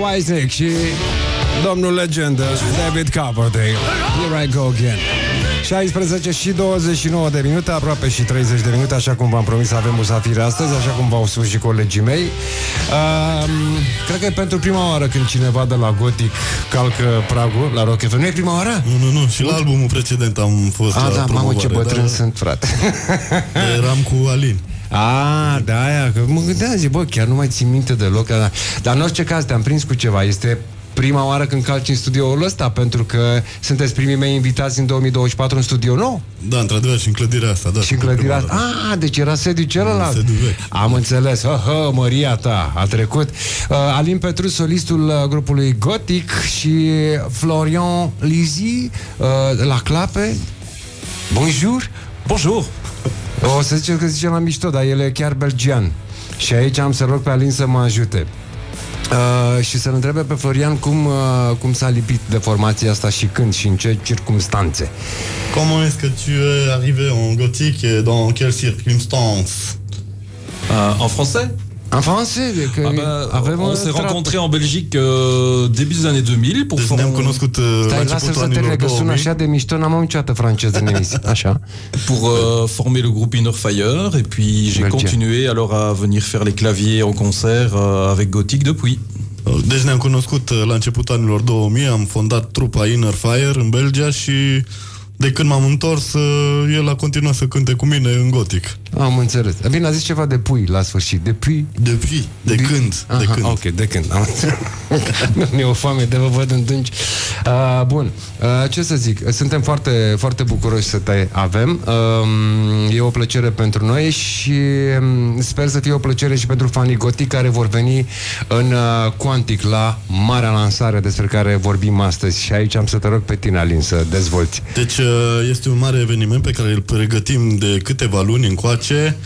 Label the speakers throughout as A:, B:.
A: Whitesnake și domnul legendă David Coverdale. Here I go again. 16 și 29 de minute, aproape și 30 de minute, așa cum v-am promis, avem musafiri astăzi, așa cum v-au spus și colegii mei. Cred că e pentru prima oară când cineva de la Gothic calcă pragul la Rock FM. Nu e prima oară?
B: Nu, și la albumul precedent am fost la promovare.
A: Mamă, ce bătrân sunt, frate.
B: Eram cu Alin.
A: Da, aia, că mă gândeam, zic, chiar nu mai țin minte deloc. Dar în orice caz te-am prins cu ceva. Este prima oară când calci în studioul ăsta, pentru că sunteți primii mei invitați în 2024 în studio nou.
B: Da, într-adevăr, și în clădirea asta. Da,
A: și în clădirea asta. Deci era sediul celălalt.
B: Sediul vechi.
A: Am înțeles. Măria ta a trecut. Alin Petru, solistul grupului Gothic, și Florian Lizy la clape. Bonjour.
C: Bonjour.
A: O să ziceți că zice la mișto, dar el e chiar belgian. Și aici am să rog pe Alin să mă ajute. Și să-l întrebe pe Florian cum s-a lipit de formația asta și când și în ce circumstanțe.
B: Comment est-ce que tu es arrivé en Gothic et dans quelles circonstances?
C: En français?
A: En français,
C: on s'est rencontrés en Belgique début des années 2000 pour
B: ne-am cunoscut la începutul anilor 2000.
A: Sună așa de mișto, n-am niciodată franceză în emisiune, așa.
C: Pour former le groupe Inner Fire, et puis j'ai continué alors à venir faire les claviers en concert avec Gothic depuis.
B: Deci ne-am cunoscut la începutul anilor 2000, am fondat trupa Inner Fire în Belgia și de când m-am întors, el a continuat să cânte cu mine în Gothic.
A: Am înțeles. Bine, a zis ceva de pui la sfârșit. De când. Ok, de când. Mi-e o foame de vă văd întânci. Bun, ce să zic? Suntem foarte, foarte bucuroși să te avem. E o plăcere pentru noi și sper să fie o plăcere și pentru fanii Gothic care vor veni în Quantic la marea lansare despre care vorbim astăzi. Și aici am să te rog pe tine, Alin, să dezvolți.
B: Deci este un mare eveniment pe care îl pregătim de câteva luni încoace.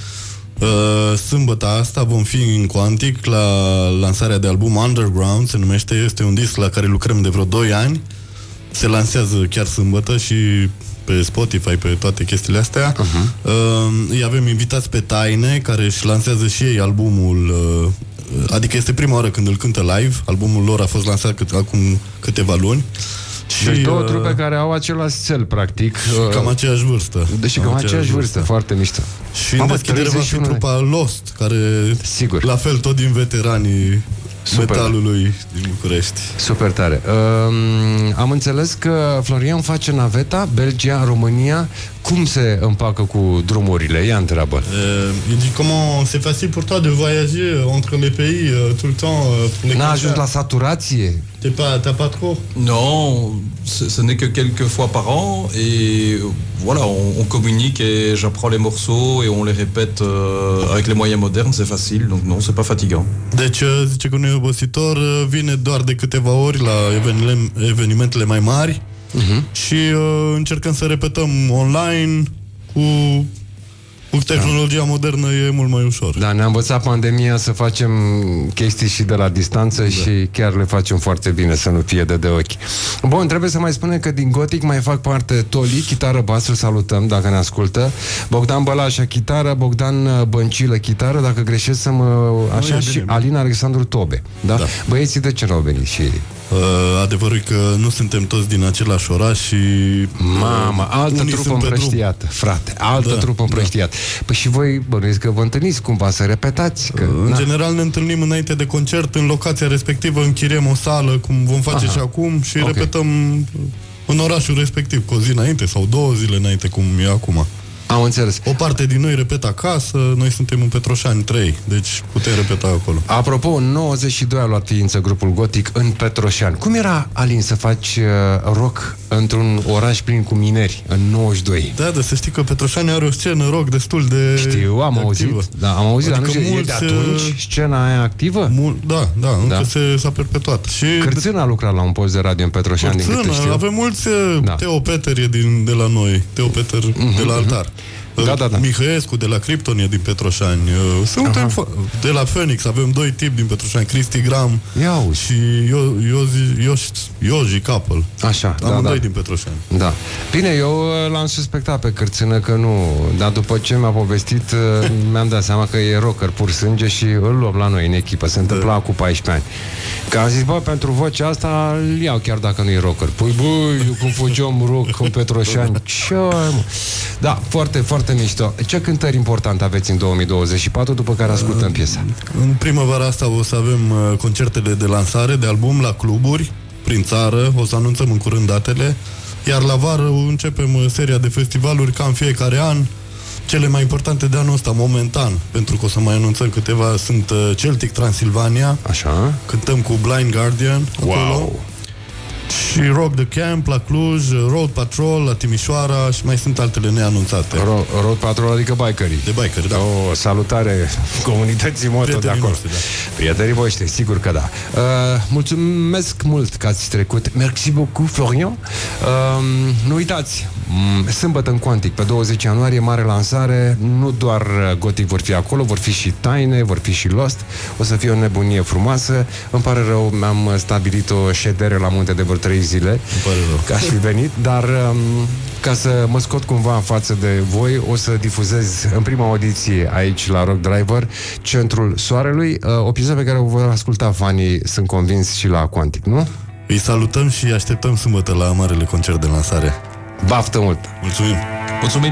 B: Sâmbătă asta vom fi în Quantic la lansarea de album Underground, se numește, este un disc la care lucrăm de vreo 2 ani. Se lansează chiar sâmbătă și pe Spotify, pe toate chestiile astea. Îi avem invitați pe Taine, care își lansează și ei albumul, adică este prima oară când îl cântă live. Albumul lor a fost lansat acum câteva luni.
A: Deci două trupe care au același cel, practic.
B: Și cam aceeași vârstă.
A: Deci cam aceeași vârstă, foarte mișto.
B: Și în deschidere va fi trupa Lost, care,
A: sigur,
B: la fel, tot din veteranii metalului din București.
A: Super tare. Am înțeles că Florian face naveta Belgia-România. Cum se împacă cu drumurile? Ia întreabă.
B: Il dit comment c'est facile pour toi de voyager entre les pays tout le temps pour les
A: N-a ajuns la saturație?
B: T'as pas trop?
C: Non, ce n'est que quelques fois par an et voilà, on communique et j'apprends les morceaux et on les répète avec les moyens modernes, c'est facile, donc non, c'est pas fatigant.
B: Deci zice că nu e obositor, vine doar de câteva ori la evenimentele mai mari. Și încercăm să repetăm online cu tehnologia modernă, e mult mai ușor.
A: Da, ne-a învățat pandemia să facem chestii și de la distanță, și chiar le facem foarte bine, să nu fie de ochi. Bun, trebuie să mai spunem că din Gothic mai fac parte Toli, chitară, bas, îl salutăm dacă ne ascultă, Bogdan Bălașa, chitară, Bogdan Băncilă, chitară, dacă greșesc să mă... Așa, și Alin Alexandru Tobe. Da? Băieții de ce n-au venit și ei?
B: Adevărul e că nu suntem toți din același oraș și...
A: Mama, altă trupă împrăștiată, frate, altă trupă împrăștiată. Păi și voi, bănuiesc că vă întâlniți cumva, să repetați? Că,
B: în general ne întâlnim înainte de concert, în locația respectivă, închiriem o sală, cum vom face și acum, și repetăm în orașul respectiv, cu o zi înainte sau 2 zile înainte, cum e acum.
A: Am înțeles.
B: O parte din noi repetă acasă, noi suntem în Petroșani 3, deci putem repeta acolo.
A: Apropo, în 92 a luat ființă grupul Gothic în Petroșani. Cum era, Alin, să faci rock într-un oraș plin cu mineri în 92?
B: Da, să știi că Petroșani are o scenă rock destul de...
A: Știu, am auzit. Da, am auzit, adică dar nu știu, de atunci scena aia activă?
B: Încă s-a perpetuat. Și
A: Cârțân a lucrat la un post de radio în Petroșani, din câte știu.
B: Avem mulți, Teo Peter e de la noi, Teo Peter de la Altar. Mihăescu de la Krypton e din Petroșani. Suntem de la Phoenix, avem 2 tipi din Petroșani, Cristi Gram și Ioji Capel.
A: Așa,
B: amândoi din Petroșani.
A: Da. Bine, eu l-am suspectat pe Cârțână că nu, dar după ce mi-a povestit, mi-am dat seama că e rocker pur sânge și îl luăm la noi în echipă. Se întâmpla cu 14 ani. Că am zis, pentru vocea asta îl iau chiar dacă nu e rocker. Păi, eu cum făceam rock în Petroșani. Ce, mă? Da, foarte, foarte mișto. Ce cântări importante aveți în 2024, după care ascultăm piesa?
B: În primăvara asta o să avem concertele de lansare de album la cluburi prin țară, o să anunțăm în curând datele, iar la vară începem seria de festivaluri ca în fiecare an. Cele mai importante de anul ăsta, momentan, pentru că o să mai anunțăm câteva, sunt Celtic Transilvania.
A: Așa.
B: Cântăm cu Blind Guardian acolo. Și Rock the Camp la Cluj, Road Patrol la Timișoara și mai sunt altele neanunțate.
A: Road Patrol, adică bikerii.
B: De bikeri, da.
A: O salutare comunității moto prietenii de acolo.
B: Noștri, da.
A: Prietenii voștri, sigur că da. Mulțumesc mult că ați trecut. Merci beaucoup, Florian. Nu uitați, sâmbătă în Quantic, pe 20 ianuarie, mare lansare. Nu doar Gothic vor fi acolo, vor fi și Taine, vor fi și Lost. O să fie o nebunie frumoasă. Îmi pare rău, mi-am stabilit o ședere la munte de vreo 3 zile că aș fi venit, dar ca să mă scot cumva în față de voi, o să difuzez în prima audiție aici la Rock Driver Centrul Soarelui, o piesă pe care o vor asculta fanii, sunt convins, și la Quantic, nu?
B: Îi salutăm și așteptăm sâmbătă la marele concert de lansare.
A: Baftă mult!
B: Mulțumim!
C: Mulțumim!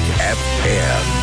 D: FM.